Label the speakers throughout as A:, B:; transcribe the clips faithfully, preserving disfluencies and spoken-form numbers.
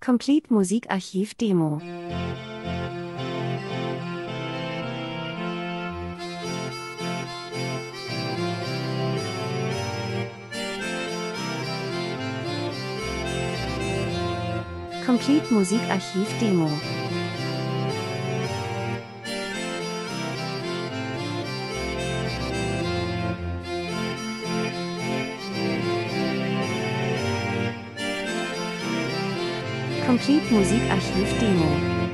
A: Complete Musikarchiv Demo. Complete Musikarchiv Demo. Complete Musikarchiv Demo.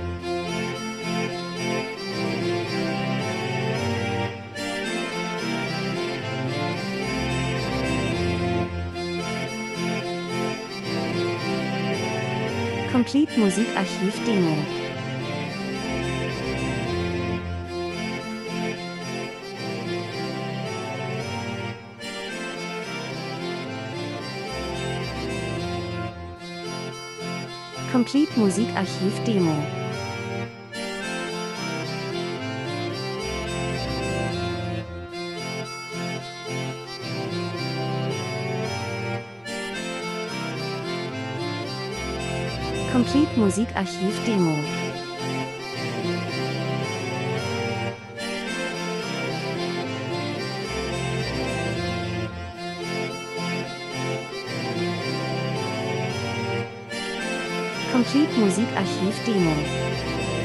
A: Complete Musikarchiv Demo. Complete Musikarchiv Demo. Complete Musikarchiv Demo. Complete Musikarchiv Demo.